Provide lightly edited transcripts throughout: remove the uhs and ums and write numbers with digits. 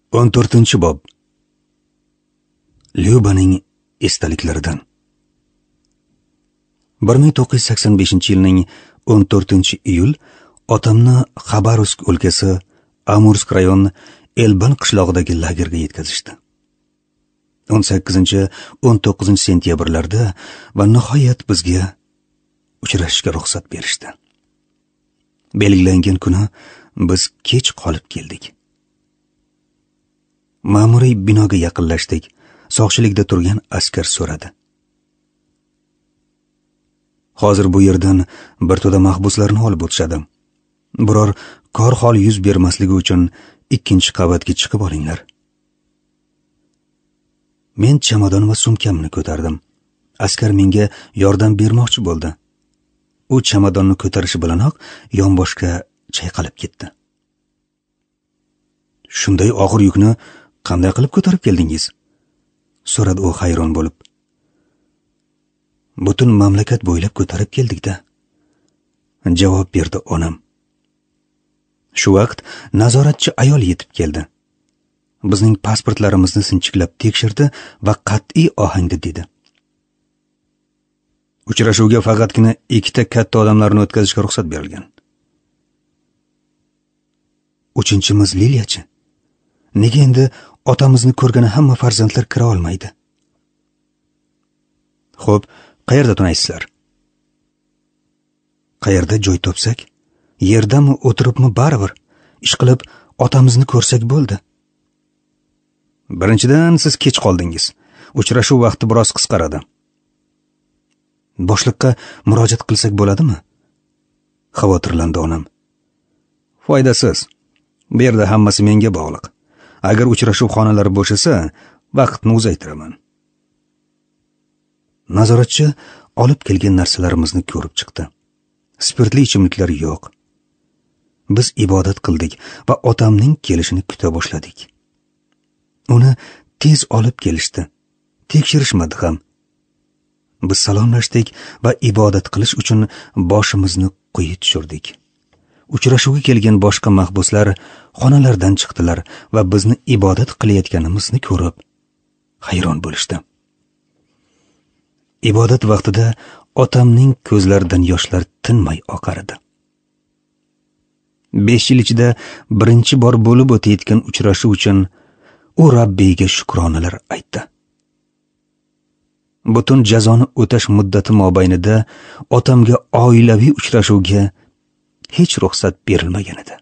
14-bob. Lyubaning estaliklaridan. 1985-yilning 14-iyul otamni Xabarovsk o'lkasi Amursk rayon Elban qishlog'idagi lagerga yetkazishdi. 18-19 sentyabrlarda va nihoyat bizga uchrashishga ruxsat berishdi. Belgilangan kuni biz kech qolib keldik. Ma'muriy binoga yaqinlashdik. Soqchilikda turgan askar so'radi. Hozir bu yerdan bir to'da mahbuslarni olib o'tishadi. Biror kor hol yuz bermasligi uchun 2-qavatga chiqib olinglar. Men chamadon va sumkamni ko'tardim. Askar menga yordam bermoqchi bo'ldi. U chamadonni ko'tarishi bilanoq yonboshga chayqalib ketdi. Shunday og'ir yukni qanday qilib ko'tarib keldingiz? So'radi u hayron bo'lib. Butun mamlakat bo'ylab ko'tarib keldik-da, javob berdi onam. Shu vaqt nazoratchi ayol yetib keldi. Bizning pasportlarimizni sinchiklab tekshirdi va qat'iy ohangda dedi: Uchrashuvga faqatgina 2 katta odamlarni o'tkazishga ruxsat berilgan. 3-miz Liliyachi? Nega endi otamizni ko'rgani hamma farzandlar kira olmaydi? Xo'p, qayerda tunaysizlar? Qayerda joy topsak, yerdami o'tiribmi baribir, ish qilib otamizni ko'rsak bo'ldi. Birinchidan siz kech qoldingiz. Uchrashuv vaqti biroz qisqaradi. Boshliqqa murojaat qilsak bo'ladimi? Xavotirlandi onam. Foydasiz. Bu yerda hammasi menga bog'liq. Agar uchrashuv xonalari bo'shasa, vaqtni uzaytiraman. Nazoratchi olib kelgan narsalarimizni ko'rib chiqdi. Spirtli ichimliklar yo'q. Biz ibodat qildik va otamning kelishini kuta boshladik. Uni tez olib kelishdi. Tekshirishmadi ham. Biz salomlashdik va ibodat qilish uchun boshimizni quyi tushirdik. Uchrashuvga kelgan boshqa mahbuslar xonalardan chiqdilar va bizni ibodat qilayotganimizni ko'rib hayron bo'lishdi. Ibodat vaqtida otamning ko'zlaridan yoshlar tinmay oqar edi. 5 yil ichida birinchi bor bo'lib o'tayotgan uchrashuv uchun u Rabbiga shukronalar aytdi. Butun jazoni o'tash muddati mobaynida otamga oilaviy uchrashuvga hech ruxsat berilmagan edi.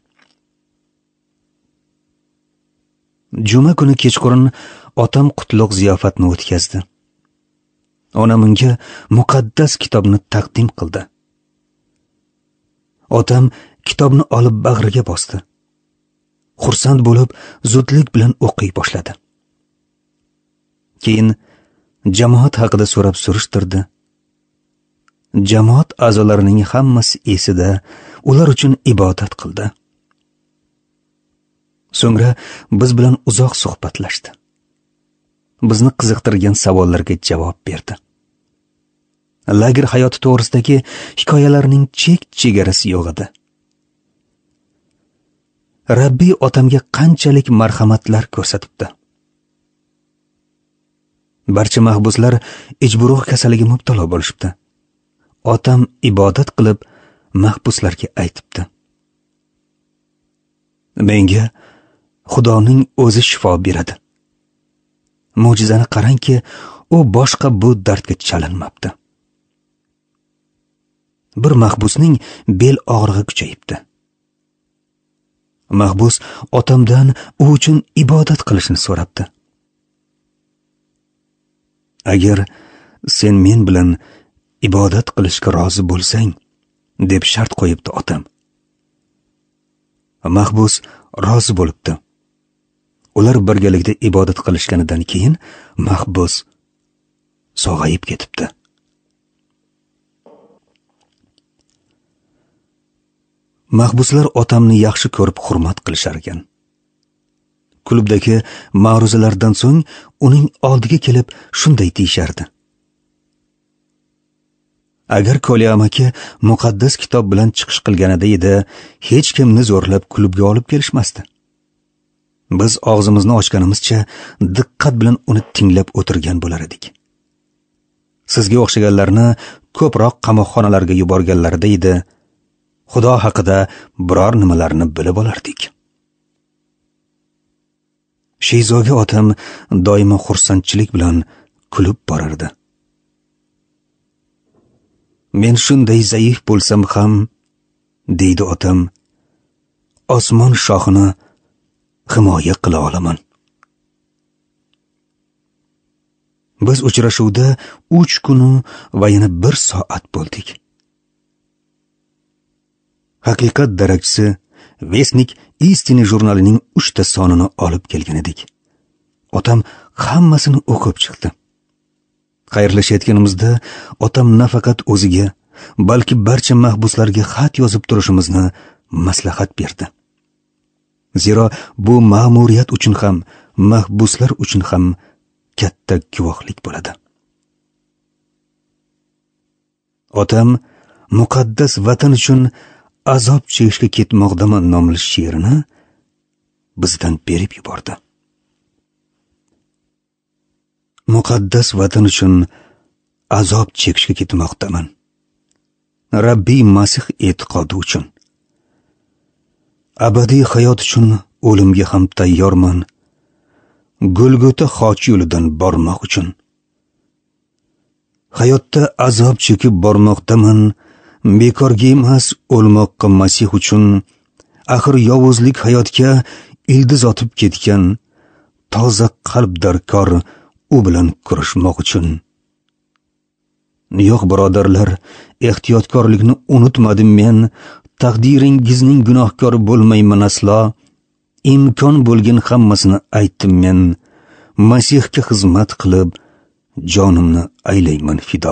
Juma kuni kechqurun otam qutlug' ziyofatni o'tkazdi. Onam unga muqaddas kitobni taqdim qildi. Otam kitobni olib bag'riga bosdi. Xursand bo'lib, zudlik bilan o'qiy boshladi. Keyin jamoat haqida so'rab surishtirdi. Jamoat a'zolarining hammasi esida, ular uchun ibodat qildi. So'ngra biz bilan uzoq suhbatlashdi. Bizni qiziqtirgan savollarga javob berdi. Lager hayoti to'g'risidagi hikoyalarning chek-chegarasi yo'q edi. Rabbiy otamga qanchalik marhamatlar ko'rsatibdi. Barcha mahbuslar ijburuh kasaliga mubtalo bo'lishibdi. Otam ibodat qilib mahbuslarga aytibdi: Menga Xudoning o'zi shifo beradi. Mo'jizani qarangki, u boshqa bu dardga chalinmabdi. Bir mahbusning bel og'rig'i kuchayibdi. Mahbus otamdan u uchun ibodat qilishni so'rabdi. Agar sen men bilan ibodat qilishga rozi bo'lsang, deb shart qo'yibdi otam. Mahbus rozi bo'libdi. Ular birgalikda ibodat qilishganidan keyin mahbus sog'ayib ketibdi. Mahbuslar otamni yaxshi ko'rib hurmat qilishar ekan. Klubdagi ma'ruzalardan so'ng uning oldiga kelib shunday deyishardi: Agar Kolya amaki muqaddas kitob bilan chiqish qilganida edi, hech kimni zo'rlab klubga olib kelishmasdi. Biz og'zimizni ochganimizcha diqqat bilan uni tinglab o'tirgan bo'lar edik. Sizga o'xshaganlarni ko'proq qamoqxonalarga yuborganlarida edi. Xudo haqida biror nimalarni bilib olardik. Sheyzoga otam doimo xursandchilik bilan kulib borardi. Men shunday zaif bo'lsam ham, deydi otam, osmon shohini himoya qila olaman. Biz uchrashuvda 3 kun va yana 1 soat bo'ldik. Haqiqat darakchisi Vestnik Istini jurnalining 3 ta sonini olib kelgan edik. Otam hammasini o'qib chiqdi. Xayrlashayotganimizda otam nafaqat o'ziga, balki barcha mahbuslarga xat yozib turishimizni maslahat berdi. Zero bu ma'muriyat uchun ham, mahbuslar uchun ham katta guvohlik bo'ladi. Otam muqaddas vatan uchun azob chekishga ketmoqdaman nomli she'rini bizdan berib yubordi. Muqaddas vatan uchun azob chekishga ketmoqdaman. Rabbiy Masih e'tiqodi uchun. Abadiy hayot uchun o'limga ham tayyorman. Golgota xoch yo'lidan bormoq uchun. Hayotda azob chekib bormoqdaman. Bekorga emas, o'lmoqqa Masih uchun. Axir yovuzlik hayotga ildiz otib ketgan. Toza qalb darkor u bilan kurashmoq uchun. Yo'q birodarlar, ehtiyotkorlikni unutmadim men. Taqdiringizning gunohkori bo'lmayman aslo. Imkon bo'lgan hammasini aytdim men. Masihga xizmat qilib jonimni aylayman fido.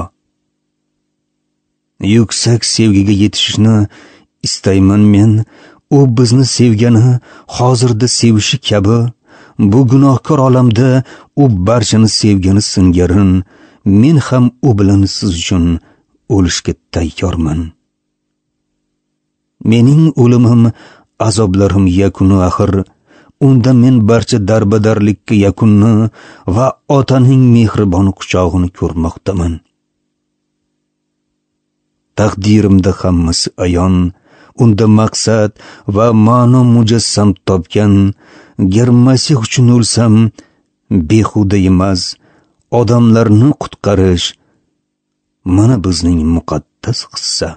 Yuksak sevgiga yetishishni istayman men. U bizni sevgani hozirda sevishi kabi. Bu gunohkor olamda u barchani sevgani singarin. Men ham u bilan siz uchun o'lishga tayyorman. Mening o'limim azoblarim yakuni axir. Unda men barcha darbadarlikka yakunni va otaning mehribon quchog'ini ko'rmoqdaman. Taqdirimda hammasi ayon. Unda maqsad va ma'no mujassam topgan. Gar Masih uchun o'lsam, behuda emas, odamlarni qutqarish mana bizning muqaddas qissa.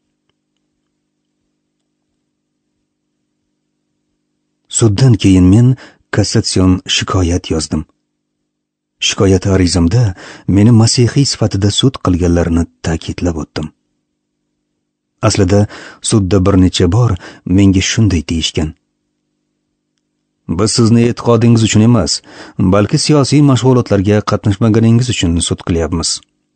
Suddan keyin men kassatsion shikoyat yozdim. Shikoyat arizamda meni masihiy sifatida sud qilganlarini ta'kidlab o'tdim. Aslida sudda bir necha bor menga shunday deyishgan. Biz sizni e'tiqodingiz uchun emas, balki siyosiy mashg'ulotlarga qatnashmaganingiz uchun sud qilyapmiz.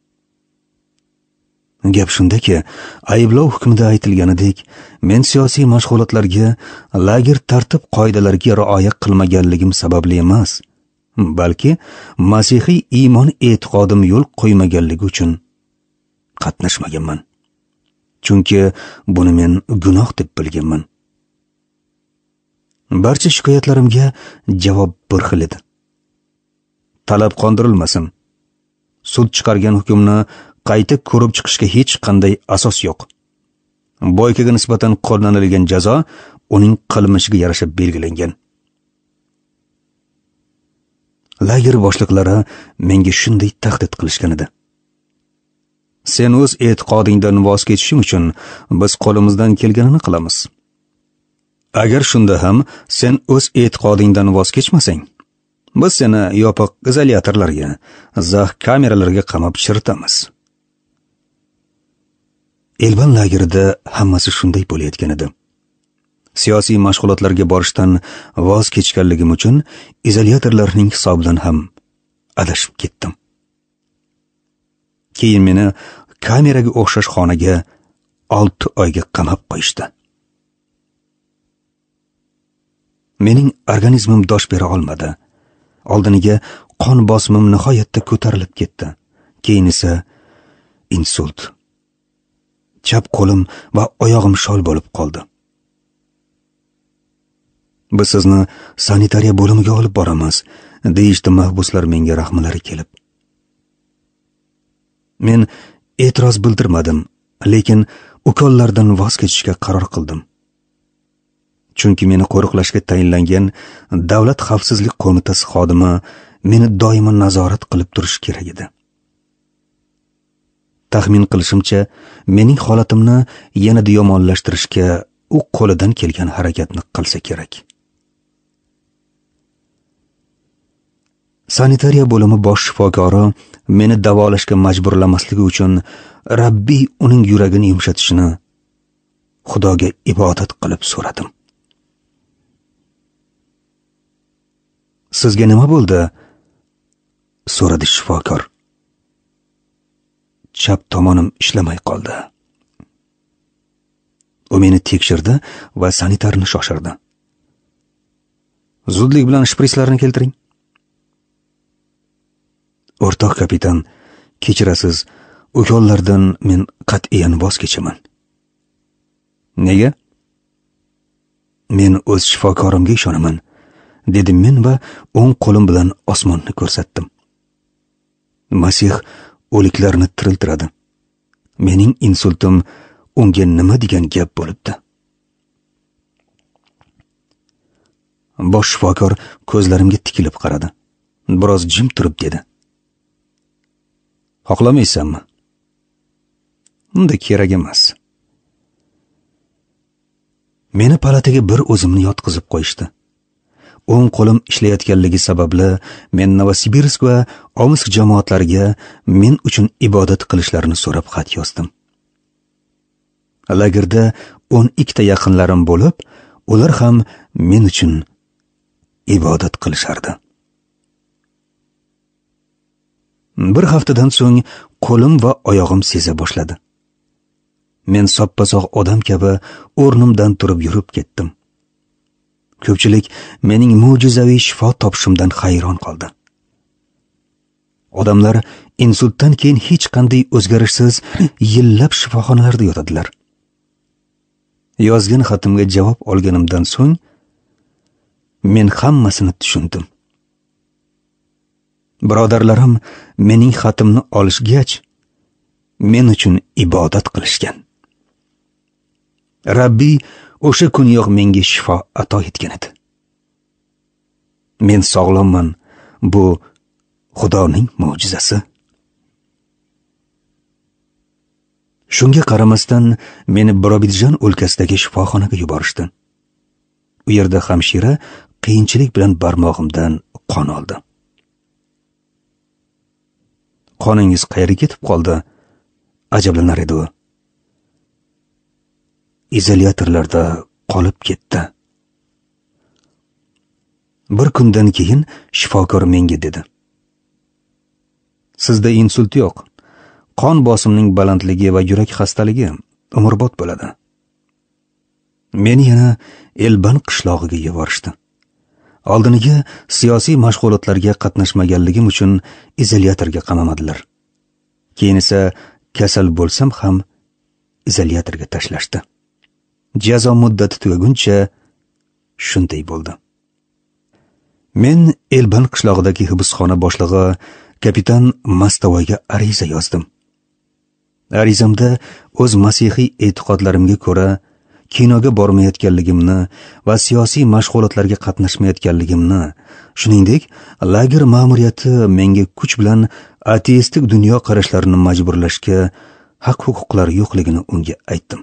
Gap shundaki, ayblov hukmida aytilganidek, men siyosiy mashg'ulotlarga, lager tartib qoidalariga rioya qilmaganligim sababli emas, balki masihiy iymon e'tiqodim yo'l qo'ymaganligi uchun qatnashmaganman. Chunki buni men gunoh deb bilganman. Barcha shikoyatlarimga javob bir xil edi. Talab qondirilmasin. Sud chiqargan hukmni qayta ko'rib chiqishga hech qanday asos yo'q. Boykaga nisbatan qo'llanilgan jazo uning qilmishiga yarasha belgilangan. Lager boshliqlari menga shunday tahdid qilishgan edi. Sen o'z e'tiqodingdan voz kechishing uchun biz qo'limizdan kelganini qilamiz. Agar shunda ham sen o'z e'tiqodingdan voz kechmasang, biz seni yopiq izolyatorlarga, zax kameralarga qamab chiritamiz. Elban lagerida hammasi shunday bo'layotgan edi. Siyosiy mashg'ulotlarga borishdan voz kechganligim uchun izolyatorlarning hisobidan ham adashib ketdim. Keyin meni kameraga o'xshash xonaga 6 oyga qamab qo'yishdi. Mening organizmim dosh bera olmadi. Oldiniga qon bosimim nihoyatda ko'tarilib ketdi. Keyin esa insult. Chap qo'lim va oyog'im shol bo'lib qoldi. Biz sizni sanitariya bo'limiga olib boramiz, deyishdi mahbuslar menga rahmlari kelib. Men e'tiroz bildirmadim, lekin ukollardan voz kechishga qaror qildim. Chunki meni qo'riqlashga tayinlangan Davlat xavfsizlik qo'mitasi xodimi meni doimo nazorat qilib turishi kerak edi. Taxmin qilishimcha, mening holatimni yanada yomonlashtirishga u qo'lidan kelgan harakatni qilsa kerak. Sanitariya bo'limi bosh shifokori meni davolashga majburlamasligi uchun Rabbiy uning yuragini yumshatishini Xudoga ibodat qilib so'radim. Sizga nima bo'ldi? So'radi shifokor. Chap tomonim ishlamay qoldi. U meni tekshirdi va sanitarni shoshirdi. Zudlik bilan shpritslarni keltiring. O'rtoq kapitan, kechirasiz, ukollardan men qat'iyan voz kechaman. Nega? Men o'z shifokorimga ishonaman, dedim men va o'ng qo'lim bilan osmonni ko'rsatdim. Masih o'liklarni tiriltiradi. Mening insultim unga nima degan gap bo'libdi? Bosh shifokor ko'zlarimga tikilib qaradi. Biroz jim turib dedi. Xohlamaysanmi? Unda kerak emas. Meni palataga bir o'zimni yotqizib qo'yishdi. O'ng qo'lim ishlayotganligi sababli men Novosibirsk va Omsk jamoatlariga men uchun ibodat qilishlarini so'rab xat yozdim. Lagerda 12 ta yaqinlarim bo'lib, ular ham men uchun ibodat qilishardi. Bir haftadan so'ng qo'lim va oyog'im seza boshladi. Men soppa-sog' odam kabi o'rnimdan turib yurib ketdim. Ko'pchilik mening mo'jizaviy shifo topishimdan hayron qoldi. Odamlar insultdan keyin hech qanday o'zgarishsiz yillab shifoxonalarda yotadilar. Yozgan xatimga javob olganimdan so'ng men hammasini tushundim. Birodarlarim mening xatimni olishgach, men uchun ibodat qilishgan. Rabbiy o'sha kuniyoq menga shifo ato etgan edi. Men sog'lomman. Bu Xudoning mo'jizasi. Shunga qaramasdan meni Birobidjan o'lkasidagi shifoxonaga yuborishdi. U yerda hamshira qiyinchilik bilan barmog'imdan qon oldi. Qoningiz qayerga ketib qoldi? Ajablanar edi u. Izolyatorlarda qolib ketdi. Bir kundan keyin shifokor menga dedi. Sizda insult yo'q. Qon bosimining balandligi va yurak xastaligi umrbod bo'ladi. Meni yana Elban qishlog'iga yuborishdi. Oldiniga siyosiy mashg'ulotlarga qatnashmaganligim uchun izolyatorga qamamadilar. Keyin esa kasal bo'lsam ham izolyatorga tashlashdi. Jazo muddati tugaguncha shunday bo'ldi. Men Elban qishlog'idagi hibsxona boshlig'i kapitan Mastovoyga ariza yozdim. Arizamda o'z masihiy e'tiqodlarimga ko'ra kinoga bormayotganligimni va siyosiy mashg'ulotlarga qatnashmayotganligimni, shuningdek, lager ma'muriyati menga kuch bilan ateistik dunyo qarashlarini majburlashga haq-huquqlari yo'qligini unga aytdim.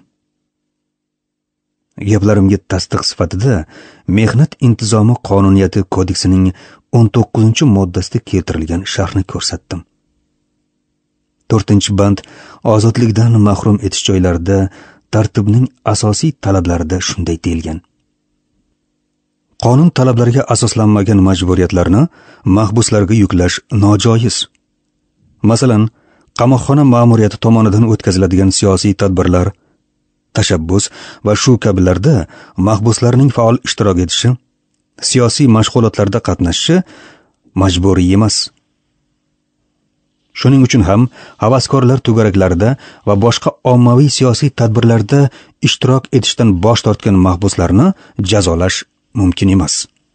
Gaplarimga tasdiq sifatida Mehnat intizomi qonuniyati kodeksining 19-moddasida keltirilgan sharhni ko'rsatdim. 4-band ozodlikdan mahrum etish joylarida tartibning asosiy talablarida shunday deyilgan. Qonun talablariga asoslanmagan majburiyatlarni mahbuslarga yuklash nojoiz. Masalan, qamoqxona ma'muriyati tomonidan o'tkaziladigan siyosiy tadbirlar, tashabbus va shu kabilarda mahbuslarning faol ishtirok etishi, siyosiy mashg'ulotlarda qatnashishi majburiy emas. Shuning uchun ham havaskorlar to'garaklarida va boshqa ommaviy siyosiy tadbirlarda ishtirok etishdan bosh tortgan mahbuslarni jazolash mumkin emas.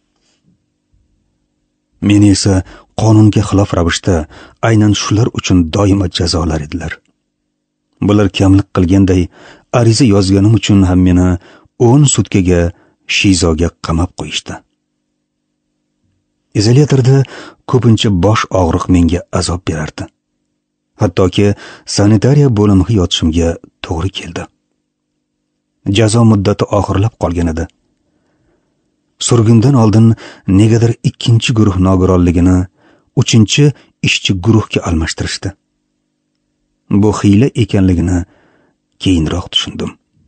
Meni esa qonunga xilof ravishda aynan shular uchun doimo jazolar edilar. Bular kamlik qilganday ariza yozganim uchun ham meni 10 sutkaga shizoga qamab qo'yishdi. Izolyatorda ko'pincha bosh og'riq menga azob berardi. Hattoki sanitariya bo'limiga yotishimga to'g'ri keldi. Jazo muddati oxirlab qolgan edi. Surgundan oldin negadir 2-guruh nogironligini 3-ishchi guruhga almashtirishdi. Bu hiyla ekanligini keyinroq tushundim.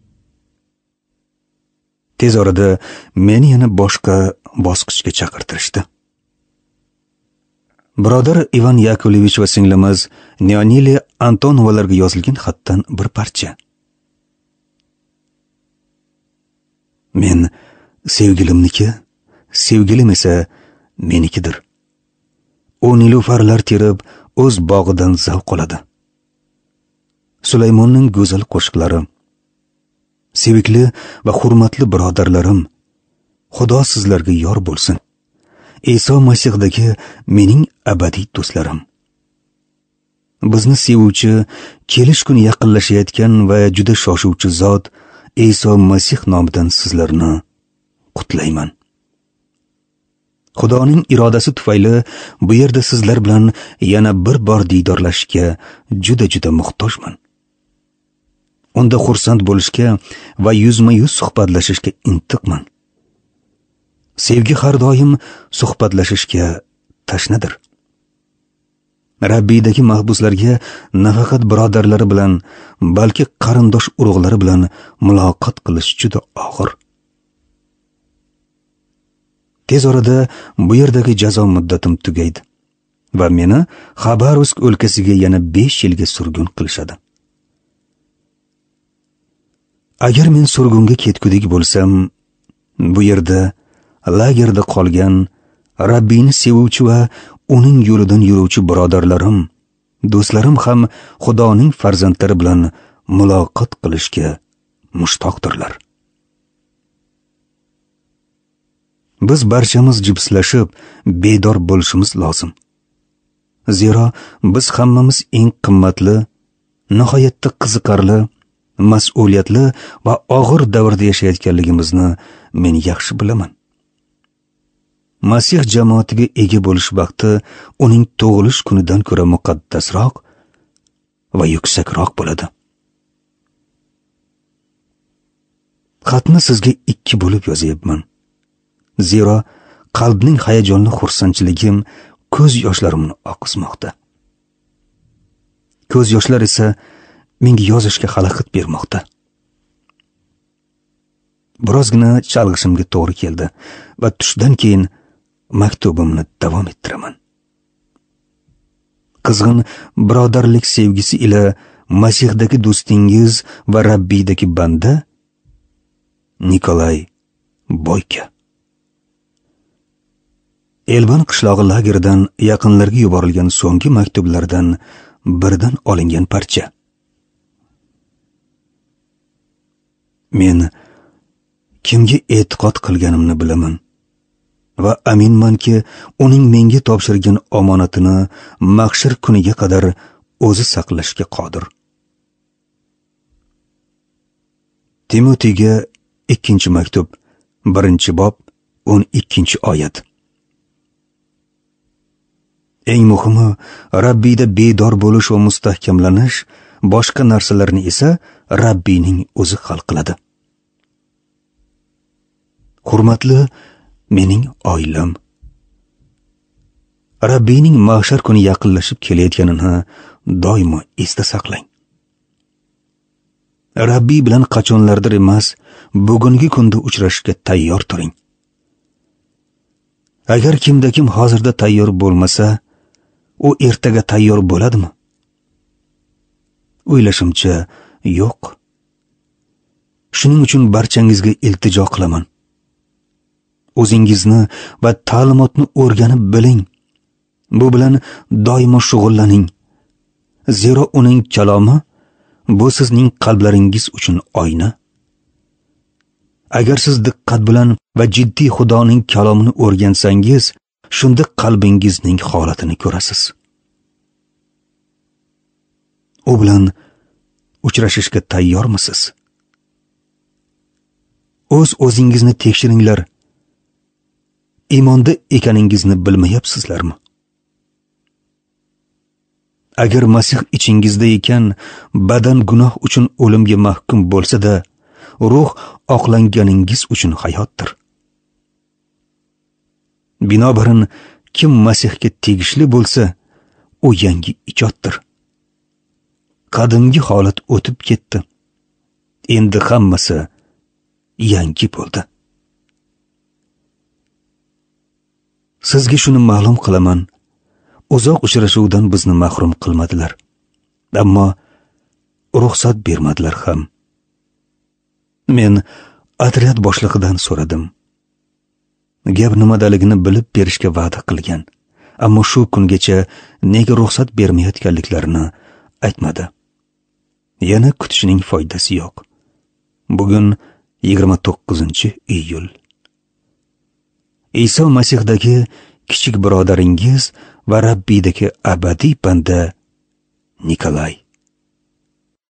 Tez orada meni yana boshqa bosqichga chaqirtirishdi. Birodar Ivan Yakovlevich va singlimiz Neonili Antonovalarga yozilgan xatdan bir parcha. Men sevgilimniki, sevgilim esa menikidir. U nilufarlar terib o'z bog'idan zavq oladi. Sulaymonning go'zal qo'shiqlari. Sevikli va hurmatli birodarlarim, Xudo sizlarga yor bo'lsin. Iso Masihdagi mening abadiy do'stlarim. Bizni sevuvchi, kelish kuni yaqinlashayotgan va juda shoshuvchi zot Iso Masih nomidan sizlarni qutlayman. Xudoning irodasi tufayli bu yerda sizlar bilan yana bir bor diydorlashishga juda muhtojman. Unda xursand bo'lishga va yuzma-yuz suhbatlashishga intiqman. Sevgi har doim suhbatlashishga tashnadir. Rabbidagi mahbuslarga nafaqat birodarlari bilan, balki qarindosh urug'lari bilan muloqot qilish juda og'ir. Tez orada bu yerdagi jazo muddatim tugaydi va meni Xabarovsk o'lkasiga yana 5 yilga surgun qilishadi. Agar men surgunga ketgudek bo'lsam, bu yerda lagerda qolgan Rabbini sevuvchi va uning yo'lidan yuruvchi birodarlarim, do'stlarim ham Xudoning farzandlari bilan muloqot qilishga mushtoqdirlar. Biz barchamiz jipslashib, bedor bo'lishimiz lozim. Zero biz hammamiz eng qimmatli, nihoyatda qiziqarli, mas'uliyatli va og'ir davrda yashayotganligimizni men yaxshi bilaman. Masih jamoatiga ega bo'lish vaqti uning tug'ilish kunidan ko'ra muqaddasroq va yuksakroq bo'ladi. Xatni sizga 2 bo'lib yozyapman. Zero qalbning hayajonli xursandchiligim ko'z yoshlarimni oqizmoqda. Ko'z yoshlar esa menga yozishga xalaqit bermoqda. Birozgina chalg'ishimga to'g'ri keldi va tushdan keyin maktubimni davom ettiraman. Qizg'in birodarlik sevgisi ila Masihdagi do'stingiz va Rabbidagi banda Nikolay Boyka. Elban qishlog'i lageridan yaqinlarga yuborilgan so'nggi maktublardan biridan olingan parcha. Men kimga e'tiqod qilganimni bilaman va aminmanki, uning menga topshirgan omonatini mahshar kuniga qadar o'zi saqlashga qodir. Timotiyga 2-maktub, 1-bob, 12-oyat. Eng muhimi, Rabbida bedor bo'lish va mustahkamlanish, boshqa narsalarni esa Rabbining o'zi hal qiladi. Hurmatli mening oilam, Rabbining mahshar kuni yaqinlashib kelayotganini doimo esda saqlang. Rabbi bilan qachonlardir emas, bugungi kunda uchrashishga tayyor turing. Agar kimda-kim hozirda tayyor bo'lmasa, u ertaga tayyor bo'ladimi? O'ylashimcha, yo'q. Shuning uchun barchangizga iltijo qilaman. O'zingizni va ta'limotni o'rganib biling. Bu bilan doimo shug'ullaning. Zero uning kalomi bu sizning qalblaringiz uchun oyna. Agar siz diqqat bilan va jiddiy Xudoning kalomini o'rgansangiz, shunda qalbingizning holatini ko'rasiz. U bilan uchrashishga tayyormisiz? O'z-o'zingizni tekshiringlar. Iymonda ekaningizni bilmayapsizlarmi? Agar Masih ichingizda ekan, badan gunoh uchun o'limga mahkum bo'lsa-da, ruh oqlanganingiz uchun hayotdir. Binobarin, kim Masihga tegishli bo'lsa, u yangi ijoddir. Qadimgi holat o'tib ketdi. Endi hammasi yangi bo'ldi. Sizga shuni ma'lum qilaman. Uzoq uchrashuvdan bizni mahrum qilmadilar. Ammo ruxsat bermadilar ham. Men otryad boshlig'idan so'radim. Gap nimadaligini bilib berishga va'da qilgan. Ammo shu kungacha nega ruxsat bermayotganliklarini aytmadi. Yana kutishning foydasi yo'q. Bugun 29-iyul. Iso Masihdagi kichik birodaringiz va Rabbiydagi abadiy banda Nikolay.